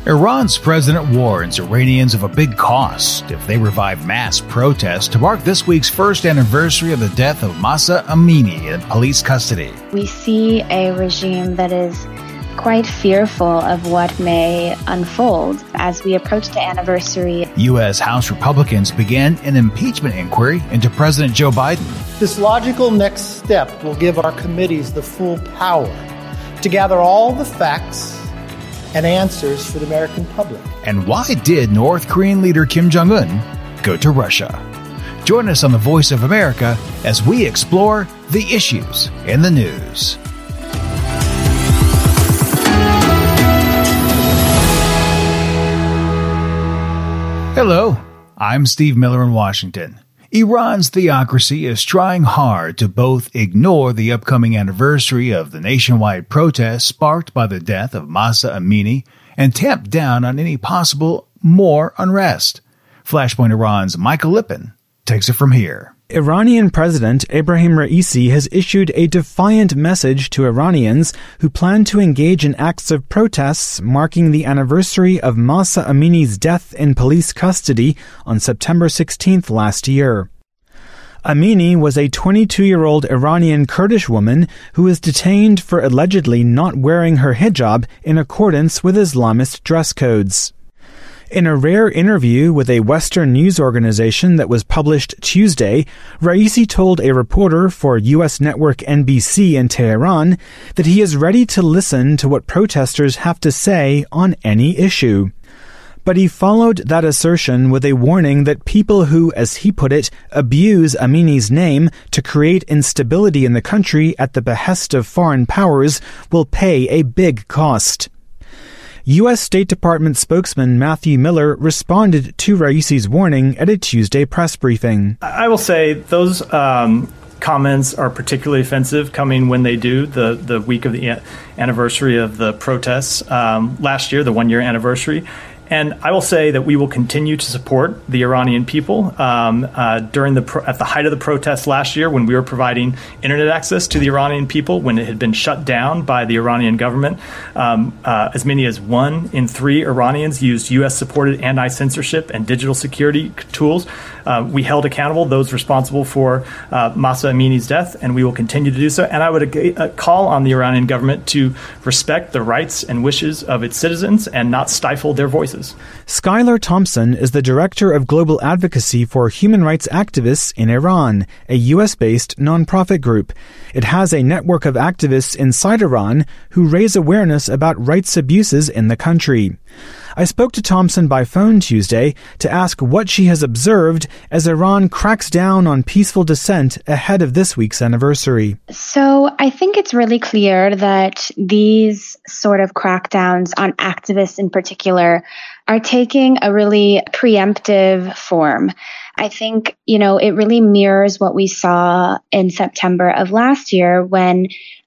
Iran's president warns Iranians of a big cost if they revive mass protests to mark this week's first anniversary of the death of Mahsa Amini in police custody. We see a regime that is quite fearful of what may unfold as we approach the anniversary. U.S. House Republicans began an impeachment inquiry into President Joe Biden. This logical next step will give our committees the full power to gather all the facts and answers for the American public. And why did North Korean leader Kim Jong-un go to Russia? Join us on The Voice of America as we explore the issues in the news. Hello, I'm Steve Miller in Washington. Iran's theocracy is trying hard to both ignore the upcoming anniversary of the nationwide protests sparked by the death of Mahsa Amini and tamp down on any possible more unrest. Flashpoint Iran's Michael Lippin takes it from here. Iranian President Ebrahim Raisi has issued a defiant message to Iranians who plan to engage in acts of protests marking the anniversary of Mahsa Amini's death in police custody on September 16th last year. Amini was a 22-year-old Iranian Kurdish woman who was detained for allegedly not wearing her hijab in accordance with Islamist dress codes. In a rare interview with a Western news organization that was published Tuesday, Raisi told a reporter for U.S. network NBC in Tehran that he is ready to listen to what protesters have to say on any issue. But he followed that assertion with a warning that people who, as he put it, abuse Amini's name to create instability in the country at the behest of foreign powers will pay a big cost. U.S. State Department spokesman Matthew Miller responded to Raisi's warning at a Tuesday press briefing. I will say those comments are particularly offensive coming when they do the week of the anniversary of the protests last year, the one-year anniversary. And I will say that we will continue to support the Iranian people. At the height of the protests last year, when we were providing internet access to the Iranian people, when it had been shut down by the Iranian government, as many as 1 in 3 Iranians used U.S.-supported anti-censorship and digital security tools. We held accountable those responsible for Mahsa Amini's death, and we will continue to do so. And I would call on the Iranian government to respect the rights and wishes of its citizens and not stifle their voices. Skylar Thompson is the director of global advocacy for human rights activists in Iran, a U.S.-based nonprofit group. It has a network of activists inside Iran who raise awareness about rights abuses in the country. I spoke to Thompson by phone Tuesday to ask what she has observed as Iran cracks down on peaceful dissent ahead of this week's anniversary. So I think it's really clear that these sort of crackdowns on activists in particular are taking a really preemptive form. I think, it really mirrors what we saw in September of last year when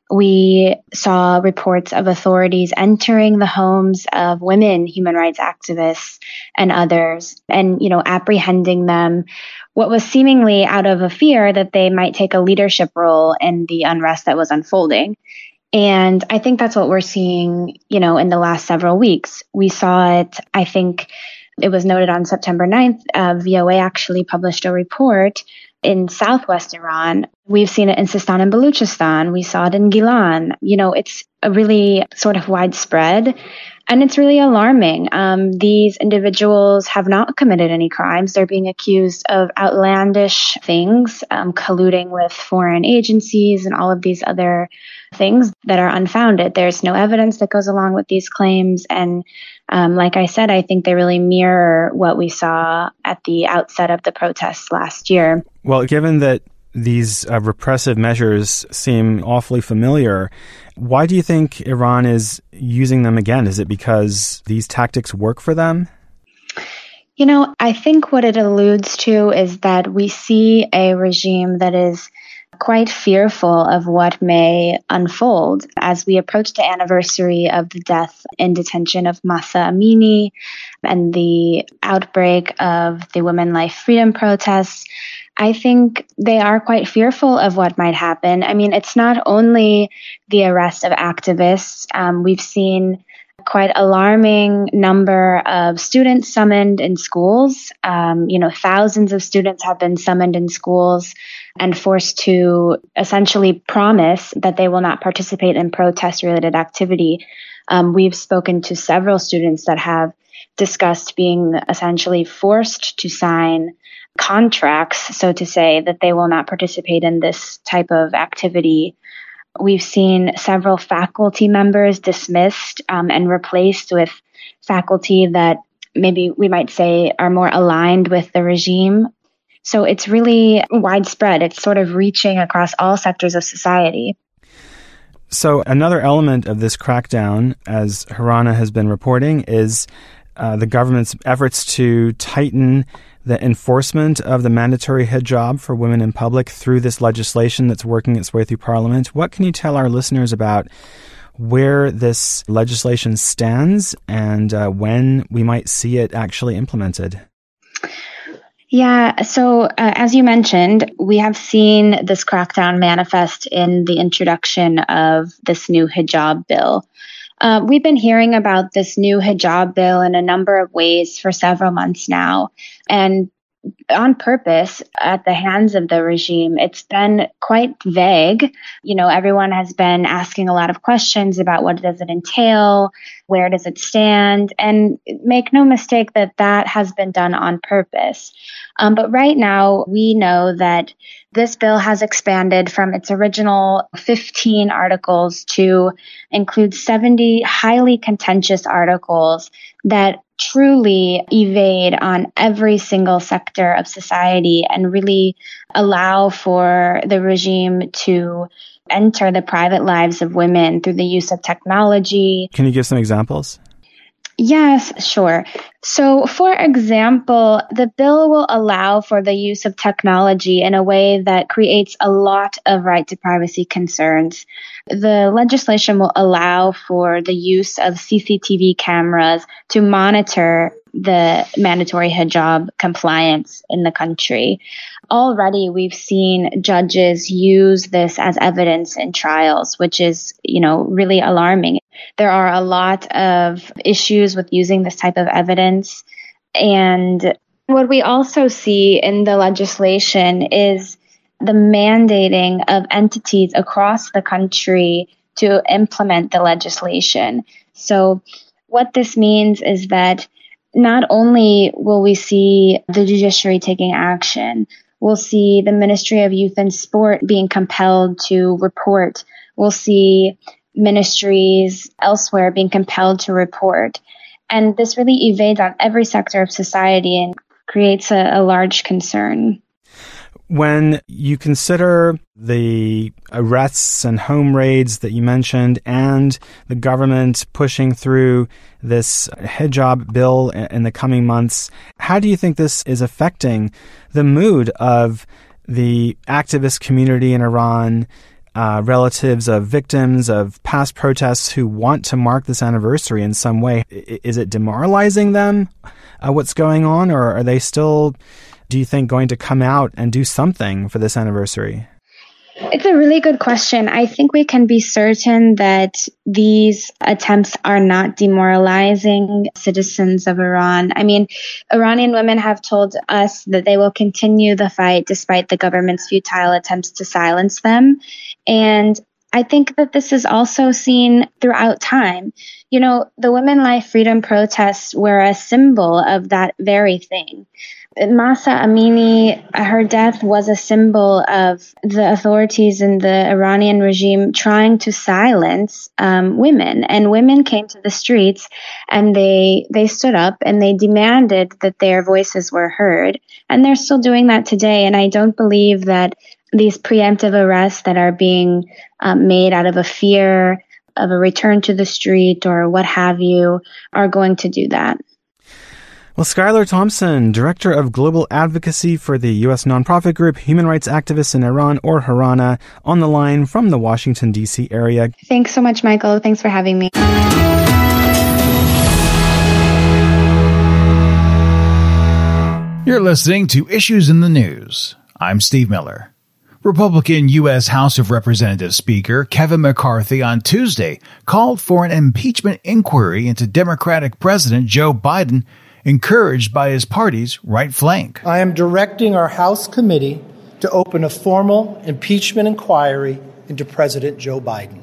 we saw reports of authorities entering the homes of women human rights activists and others and, apprehending them, what was seemingly out of a fear that they might take a leadership role in the unrest that was unfolding. And I think that's what we're seeing, in the last several weeks. We saw it, I think it was noted on September 9th, VOA actually published a report in southwest Iran. We've seen it in Sistan and Baluchistan. We saw it in Gilan. It's a really sort of widespread, and it's really alarming. These individuals have not committed any crimes. They're being accused of outlandish things, colluding with foreign agencies and all of these other things that are unfounded. There's no evidence that goes along with these claims. And like I said, I think they really mirror what we saw at the outset of the protests last year. Well, given that these repressive measures seem awfully familiar, why do you think Iran is using them again? Is it because these tactics work for them? I think what it alludes to is that we see a regime that is quite fearful of what may unfold as we approach the anniversary of the death in detention of Mahsa Amini and the outbreak of the Women Life Freedom protests. I think they are quite fearful of what might happen. I mean, it's not only the arrest of activists. We've seen quite alarming number of students summoned in schools. Thousands of students have been summoned in schools and forced to essentially promise that they will not participate in protest-related activity. We've spoken to several students that have discussed being essentially forced to sign contracts, so to say, that they will not participate in this type of activity. We've seen several faculty members dismissed and replaced with faculty that maybe we might say are more aligned with the regime. So it's really widespread. It's sort of reaching across all sectors of society. So another element of this crackdown, as Harana has been reporting, is the government's efforts to tighten the enforcement of the mandatory hijab for women in public through this legislation that's working its way through Parliament. What can you tell our listeners about where this legislation stands and when we might see it actually implemented? Yeah, so as you mentioned, we have seen this crackdown manifest in the introduction of this new hijab bill. We've been hearing about this new hijab bill in a number of ways for several months now. And on purpose, at the hands of the regime, it's been quite vague. Everyone has been asking a lot of questions about what does it entail, where does it stand, and make no mistake that has been done on purpose. But right now, we know that this bill has expanded from its original 15 articles to include 70 highly contentious articles that truly evade on every single sector of society and really allow for the regime to enter the private lives of women through the use of technology. Can you give some examples? Yes, sure. So, for example, the bill will allow for the use of technology in a way that creates a lot of right to privacy concerns. The legislation will allow for the use of CCTV cameras to monitor the mandatory hijab compliance in the country. Already, we've seen judges use this as evidence in trials, which is, really alarming. There are a lot of issues with using this type of evidence. And what we also see in the legislation is the mandating of entities across the country to implement the legislation. So what this means is that not only will we see the judiciary taking action, we'll see the Ministry of Youth and Sport being compelled to report. We'll see ministries elsewhere being compelled to report. And this really evades on every sector of society and creates a large concern. When you consider the arrests and home raids that you mentioned and the government pushing through this hijab bill in the coming months, how do you think this is affecting the mood of the activist community in Iran, relatives of victims of past protests who want to mark this anniversary in some way? Is it demoralizing them, what's going on, or are they still, do you think, going to come out and do something for this anniversary? It's a really good question. I think we can be certain that these attempts are not demoralizing citizens of Iran. I mean, Iranian women have told us that they will continue the fight despite the government's futile attempts to silence them. And I think that this is also seen throughout time. The Women Life Freedom protests were a symbol of that very thing. Mahsa Amini, her death was a symbol of the authorities in the Iranian regime trying to silence women. And women came to the streets and they stood up and they demanded that their voices were heard. And they're still doing that today. And I don't believe that these preemptive arrests that are being made out of a fear of a return to the street or what have you are going to do that. Well, Skylar Thompson, Director of Global Advocacy for the U.S. nonprofit group Human Rights Activists in Iran, or Harana, on the line from the Washington, D.C. area. Thanks so much, Michael. Thanks for having me. You're listening to Issues in the News. I'm Steve Miller. Republican U.S. House of Representatives Speaker Kevin McCarthy on Tuesday called for an impeachment inquiry into Democratic President Joe Biden, encouraged by his party's right flank. I am directing our House committee to open a formal impeachment inquiry into President Joe Biden.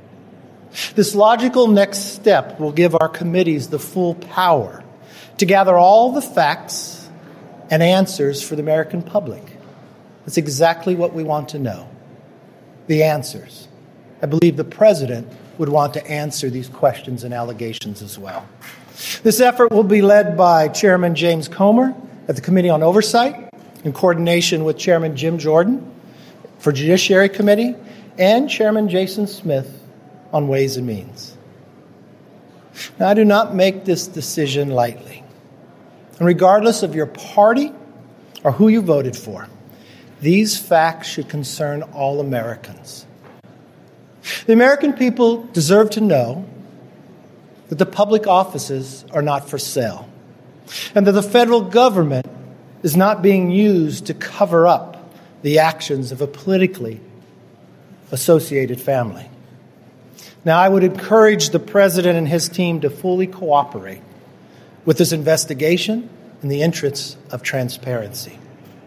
This logical next step will give our committees the full power to gather all the facts and answers for the American public. That's exactly what we want to know, the answers. I believe the president would want to answer these questions and allegations as well. This effort will be led by Chairman James Comer at the Committee on Oversight, in coordination with Chairman Jim Jordan for Judiciary Committee and Chairman Jason Smith on Ways and Means. Now, I do not make this decision lightly. And regardless of your party or who you voted for, these facts should concern all Americans. The American people deserve to know that the public offices are not for sale, and that the federal government is not being used to cover up the actions of a politically associated family. Now, I would encourage the president and his team to fully cooperate with this investigation in the interests of transparency.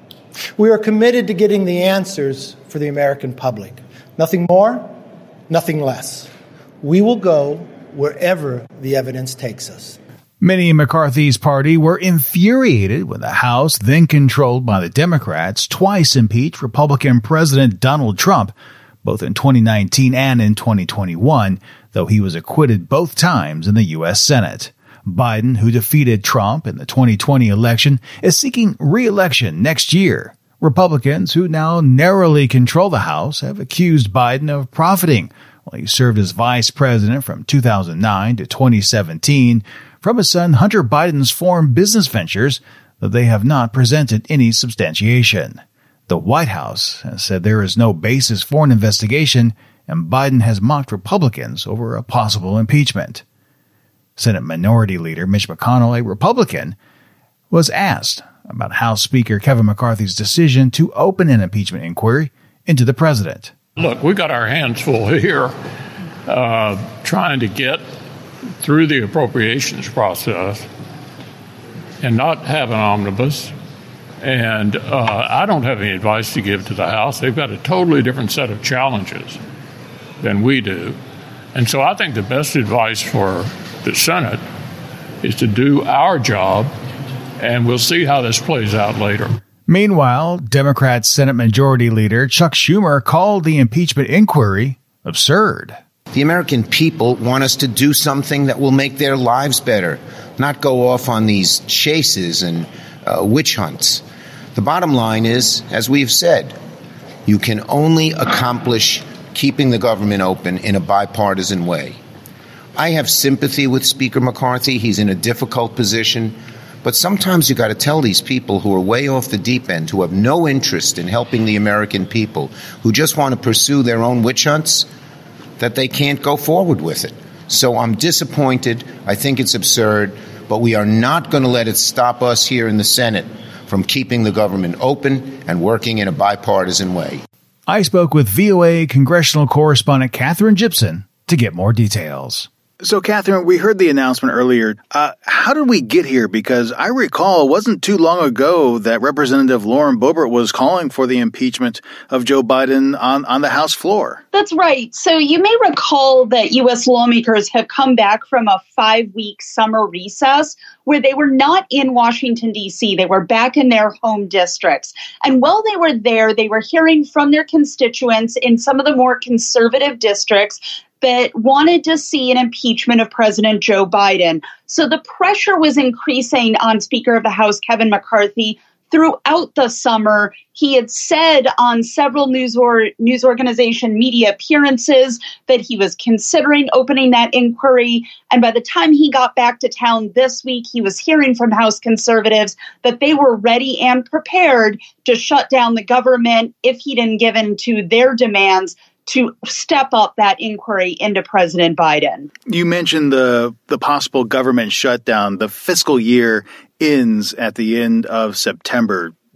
We are committed to getting the answers for the American public. Nothing more, nothing less. We will go wherever the evidence takes us. Many in McCarthy's party were infuriated when the House, then controlled by the Democrats, twice impeached Republican President Donald Trump, both in 2019 and in 2021, though he was acquitted both times in the U.S. Senate. Biden, who defeated Trump in the 2020 election, is seeking re-election next year. Republicans, who now narrowly control the House, have accused Biden of profiting while he served as vice president from 2009 to 2017 from his son Hunter Biden's foreign business ventures, though they have not presented any substantiation. The White House has said there is no basis for an investigation, and Biden has mocked Republicans over a possible impeachment. Senate Minority Leader Mitch McConnell, a Republican, was asked about House Speaker Kevin McCarthy's decision to open an impeachment inquiry into the president. Look, we got our hands full here trying to get through the appropriations process and not have an omnibus. And I don't have any advice to give to the House. They've got a totally different set of challenges than we do. And so I think the best advice for the Senate is to do our job, and we'll see how this plays out later. Meanwhile, Democrat Senate Majority Leader Chuck Schumer called the impeachment inquiry absurd. The American people want us to do something that will make their lives better, not go off on these chases and witch hunts. The bottom line is, as we've said, you can only accomplish keeping the government open in a bipartisan way. I have sympathy with Speaker McCarthy. He's in a difficult position. But sometimes you got to tell these people who are way off the deep end, who have no interest in helping the American people, who just want to pursue their own witch hunts, that they can't go forward with it. So I'm disappointed. I think it's absurd. But we are not going to let it stop us here in the Senate from keeping the government open and working in a bipartisan way. I spoke with VOA congressional correspondent Catherine Gibson to get more details. So, Catherine, we heard the announcement earlier. How did we get here? Because I recall it wasn't too long ago that Representative Lauren Boebert was calling for the impeachment of Joe Biden on the House floor. That's right. So you may recall that U.S. lawmakers have come back from a 5-week summer recess where they were not in Washington, D.C. They were back in their home districts. And while they were there, they were hearing from their constituents in some of the more conservative districts that wanted to see an impeachment of President Joe Biden. So the pressure was increasing on Speaker of the House Kevin McCarthy throughout the summer. He had said on several news organization media appearances that he was considering opening that inquiry. And by the time he got back to town this week, he was hearing from House conservatives that they were ready and prepared to shut down the government if he didn't give in to their demands to step up that inquiry into President Biden. You mentioned the possible government shutdown. The fiscal year ends at the end of September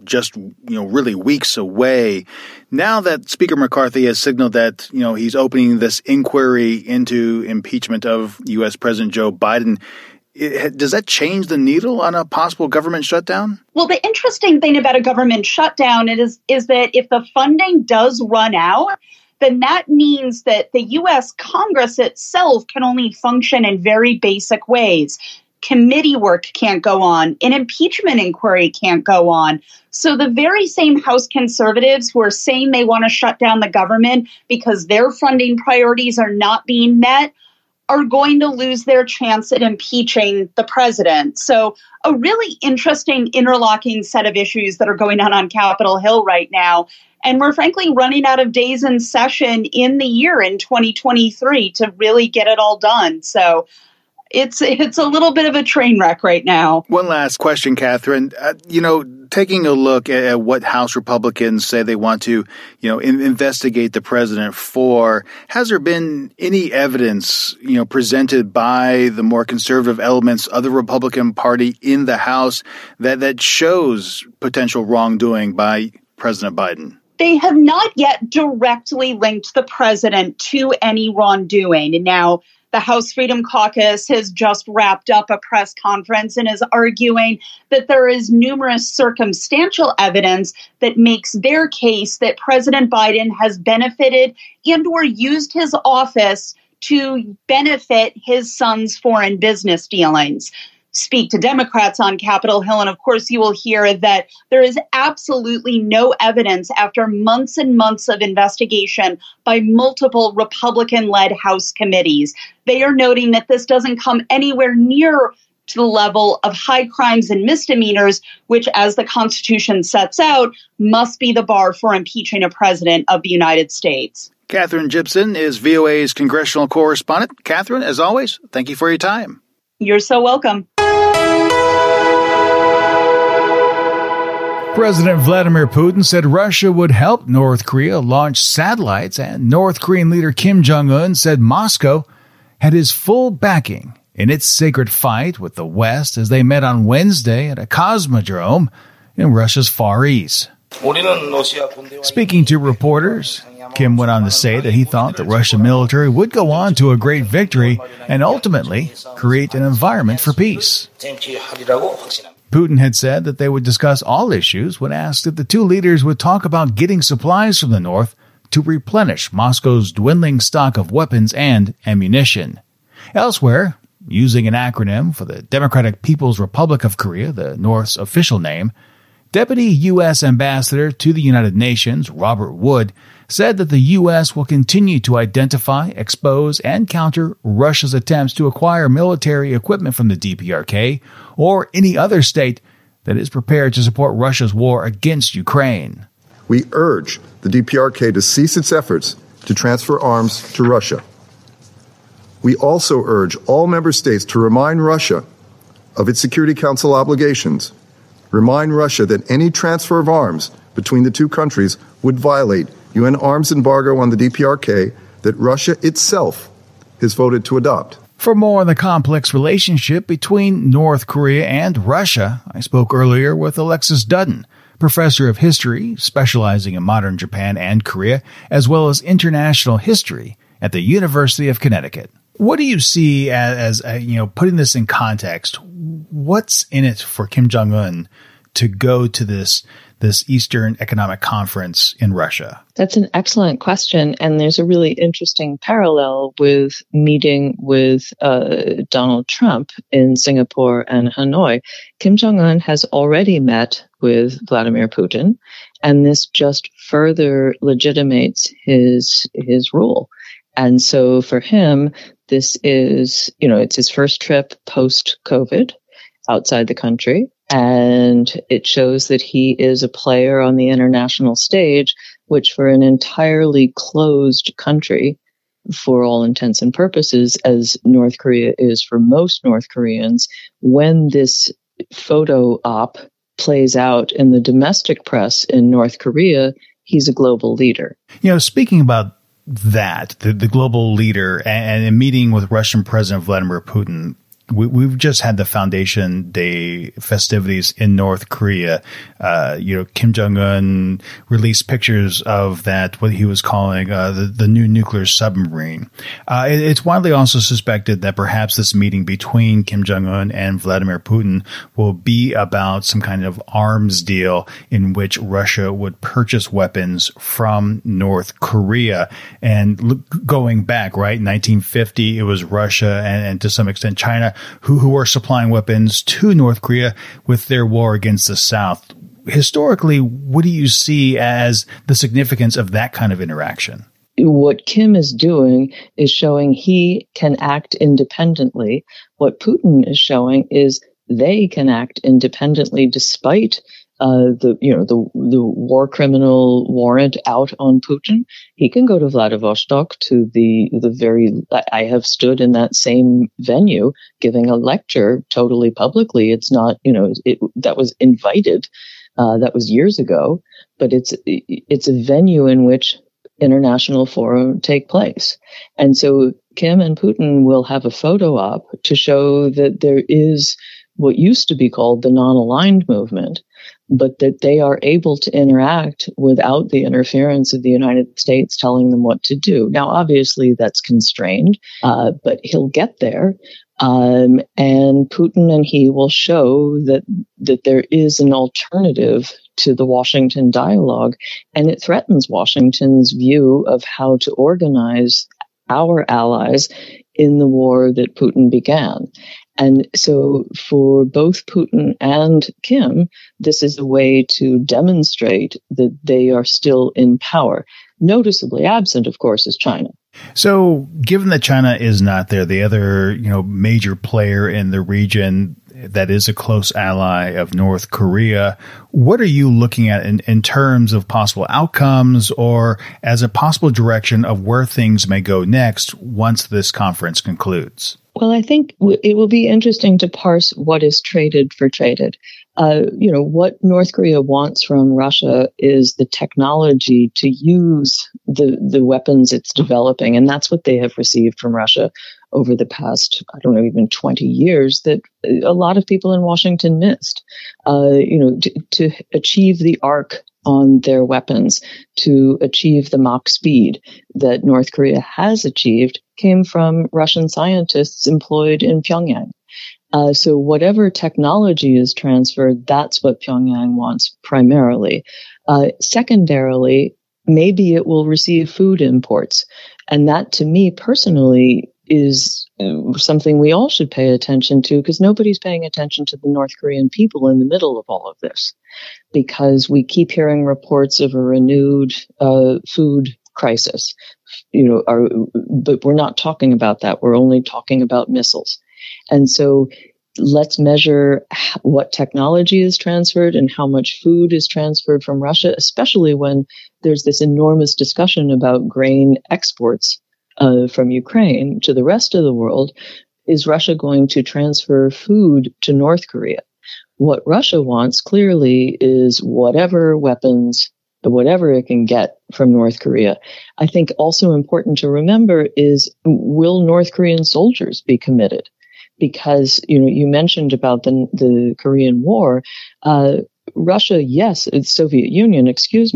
just, really weeks away. Now that Speaker McCarthy has signaled that, he's opening this inquiry into impeachment of U.S. President Joe Biden, does that change the needle on a possible government shutdown? Well, the interesting thing about a government shutdown is that if the funding does run out, then that means that the U.S. Congress itself can only function in very basic ways. Committee work can't go on. An impeachment inquiry can't go on. So the very same House conservatives who are saying they want to shut down the government because their funding priorities are not being met are going to lose their chance at impeaching the president. So a really interesting interlocking set of issues that are going on Capitol Hill right now. And we're frankly running out of days in session in the year in 2023 to really get it all done. So it's a little bit of a train wreck right now. One last question, Catherine. Taking a look at what House Republicans say they want to, investigate the president for, has there been any evidence, presented by the more conservative elements of the Republican Party in the House that shows potential wrongdoing by President Biden? They have not yet directly linked the president to any wrongdoing. And now the House Freedom Caucus has just wrapped up a press conference and is arguing that there is numerous circumstantial evidence that makes their case that President Biden has benefited and or used his office to benefit his son's foreign business dealings. Speak to Democrats on Capitol Hill, and of course you will hear that there is absolutely no evidence after months and months of investigation by multiple Republican-led House committees. They are noting that this doesn't come anywhere near to the level of high crimes and misdemeanors, which, as the Constitution sets out, must be the bar for impeaching a president of the United States. Katherine Gibson is VOA's congressional correspondent. Katherine, as always, thank you for your time. You're so welcome. President Vladimir Putin said Russia would help North Korea launch satellites, and North Korean leader Kim Jong-un said Moscow had his full backing in its sacred fight with the West as they met on Wednesday at a cosmodrome in Russia's Far East. Speaking to reporters, Kim went on to say that he thought the Russian military would go on to a great victory and ultimately create an environment for peace. Putin had said that they would discuss all issues when asked if the two leaders would talk about getting supplies from the North to replenish Moscow's dwindling stock of weapons and ammunition. Elsewhere, using an acronym for the Democratic People's Republic of Korea, the North's official name, Deputy U.S. Ambassador to the United Nations, Robert Wood, said that the U.S. will continue to identify, expose, and counter Russia's attempts to acquire military equipment from the DPRK or any other state that is prepared to support Russia's war against Ukraine. We urge the DPRK to cease its efforts to transfer arms to Russia. We also urge all member states to remind Russia of its Security Council obligations, remind Russia that any transfer of arms between the two countries would violate UN arms embargo on the DPRK that Russia itself has voted to adopt. For more on the complex relationship between North Korea and Russia, I spoke earlier with Alexis Dudden, professor of history specializing in modern Japan and Korea, as well as international history at the University of Connecticut. What do you see as putting this in context? What's in it for Kim Jong-un to go to this Eastern Economic Conference in Russia? That's an excellent question. And there's a really interesting parallel with meeting with Donald Trump in Singapore and Hanoi. Kim Jong-un has already met with Vladimir Putin, and this just further legitimates his rule. And so for him, this is, it's his first trip post-COVID outside the country. And it shows that he is a player on the international stage, which for an entirely closed country, for all intents and purposes, as North Korea is for most North Koreans, when this photo op plays out in the domestic press in North Korea, he's a global leader. Speaking about that, the global leader and a meeting with Russian President Vladimir Putin, we've just had the Foundation Day festivities in North Korea. Kim Jong-un released pictures of that, what he was calling the new nuclear submarine. It's widely also suspected that perhaps this meeting between Kim Jong-un and Vladimir Putin will be about some kind of arms deal in which Russia would purchase weapons from North Korea. And going back, right, 1950, it was Russia and to some extent China who were supplying weapons to North Korea with their war against the South. Historically, what do you see as the significance of that kind of interaction? What Kim is doing is showing he can act independently. What Putin is showing is they can act independently despite the war criminal warrant out on Putin. He can go to Vladivostok to I have stood in that same venue giving a lecture totally publicly. It's not, that was invited. That was years ago, but it's a venue in which international fora take place. And so Kim and Putin will have a photo op to show that there is what used to be called the non-aligned movement, but that they are able to interact without the interference of the United States telling them what to do. Now, obviously, that's constrained, but he'll get there. And Putin and he will show that there is an alternative to the Washington dialogue, and it threatens Washington's view of how to organize our allies in the war that Putin began. And so for both Putin and Kim, this is a way to demonstrate that they are still in power. Noticeably absent, of course, is China. So given that China is not there, the other, major player in the region that is a close ally of North Korea, what are you looking at in terms of possible outcomes or as a possible direction of where things may go next once this conference concludes? Well, I think it will be interesting to parse what is traded for traded. What North Korea wants from Russia is the technology to use the weapons it's developing. And that's what they have received from Russia over the past, even 20 years that a lot of people in Washington missed. To achieve the arc on their weapons, to achieve the Mach speed that North Korea has achieved came from Russian scientists employed in Pyongyang. So whatever technology is transferred, that's what Pyongyang wants primarily. Secondarily, maybe it will receive food imports. And that, to me personally, is something we all should pay attention to, because nobody's paying attention to the North Korean people in the middle of all of this, because we keep hearing reports of a renewed food crisis. But we're not talking about that. We're only talking about missiles. And so let's measure what technology is transferred and how much food is transferred from Russia, especially when there's this enormous discussion about grain exports from Ukraine to the rest of the world. Is Russia going to transfer food to North Korea? What Russia wants clearly is whatever weapons, whatever it can get from North Korea. I think also important to remember is, will North Korean soldiers be committed? Because, you mentioned about the Korean War. Russia, yes, the Soviet Union,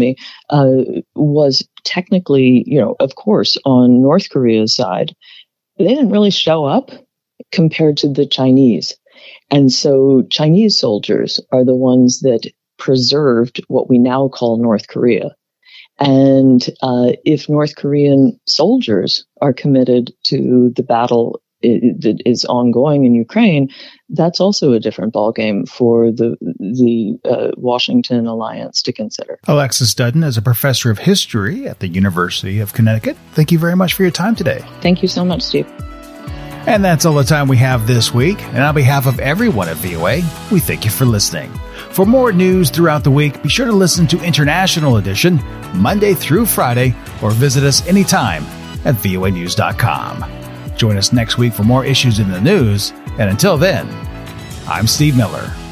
was technically, of course, on North Korea's side. They didn't really show up compared to the Chinese. And so Chinese soldiers are the ones that preserved what we now call North Korea. And if North Korean soldiers are committed to the battle that is ongoing in Ukraine, that's also a different ballgame for the Washington alliance to consider. Alexis Dudden is a professor of history at the University of Connecticut. Thank you very much for your time today. Thank you so much, Steve. And that's all the time we have this week. And on behalf of everyone at VOA, we thank you for listening. For more news throughout the week, be sure to listen to International Edition Monday through Friday, or visit us anytime at voanews.com. Join us next week for more issues in the news. And until then, I'm Steve Miller.